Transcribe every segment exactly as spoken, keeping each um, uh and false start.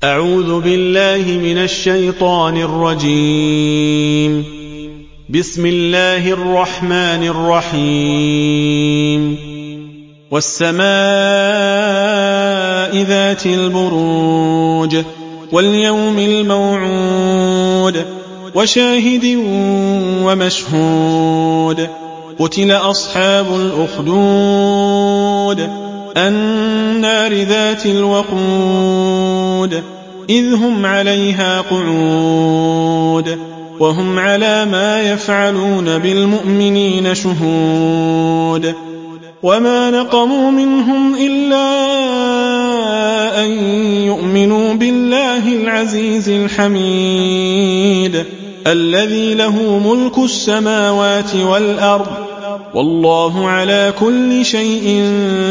أعوذ بالله من الشيطان الرجيم. بسم الله الرحمن الرحيم. والسماء ذات البروج واليوم الموعود وشاهد ومشهود. قتل أصحاب الأخدود النار ذات الوقود إذ هم عليها قعود وهم على ما يفعلون بالمؤمنين شهود. وما نقموا منهم إلا أن يؤمنوا بالله العزيز الحميد الذي له ملك السماوات والأرض والله على كل شيء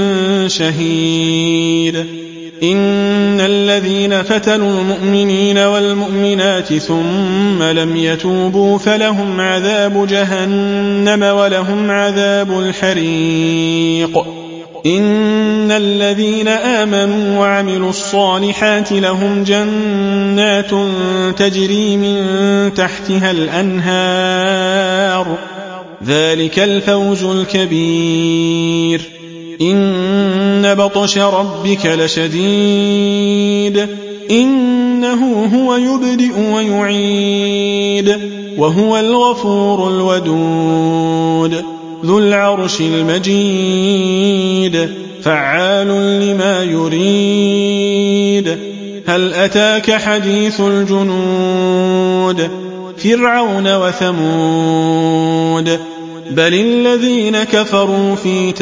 شهيد. إن الذين فتنوا المؤمنين والمؤمنات ثم لم يتوبوا فلهم عذاب جهنم ولهم عذاب الحريق. إن الذين آمنوا وعملوا الصالحات لهم جنات تجري من تحتها الأنهار ذلك الفوز الكبير. إن بطش ربك لشديد إنه هو يبدئ ويعيد وهو الغفور الودود ذو العرش المجيد فعال لما يريد. هل أتاك حديث الجنود فرعون وثمود بل الذين كفروا في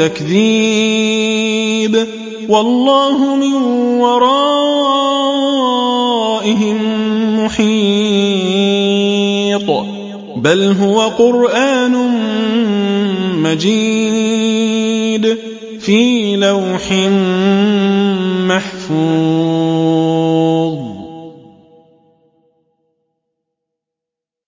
تكذيب والله من ورائهم محيط. بل هو قرآن مجيد في لوح محفوظ.